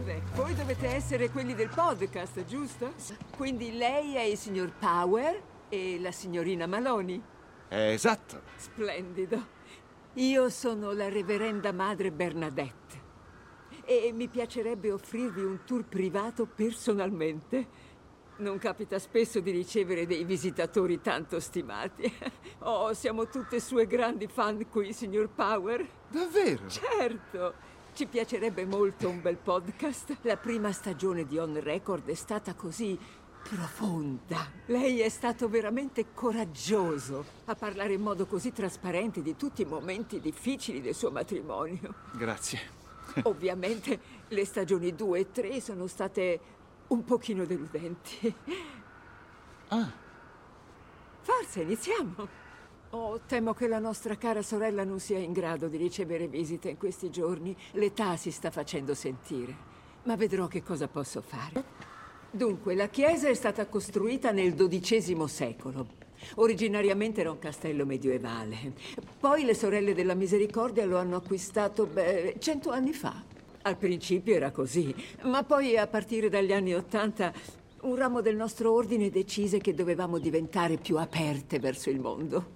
Salve, voi dovete essere quelli del podcast, giusto? Quindi lei è il signor Power e la signorina Maloney. Esatto. Splendido. Io sono la reverenda madre Bernadette e mi piacerebbe offrirvi un tour privato personalmente. Non capita spesso di ricevere dei visitatori tanto stimati. Oh, siamo tutte sue grandi fan qui, signor Power. Davvero? Certo. Ci piacerebbe molto un bel podcast. La prima stagione di On Record è stata così profonda. Lei è stato veramente coraggioso a parlare in modo così trasparente di tutti i momenti difficili del suo matrimonio. Grazie. Ovviamente le stagioni 2 e 3 sono state un pochino deludenti. Ah. Forse iniziamo. Oh, temo che la nostra cara sorella non sia in grado di ricevere visite in questi giorni. L'età si sta facendo sentire, ma vedrò che cosa posso fare. Dunque, la chiesa è stata costruita nel XII secolo. Originariamente era un castello medievale. Poi le sorelle della Misericordia lo hanno acquistato, 100 anni fa. Al principio era così, ma poi a partire dagli anni '80 un ramo del nostro ordine decise che dovevamo diventare più aperte verso il mondo.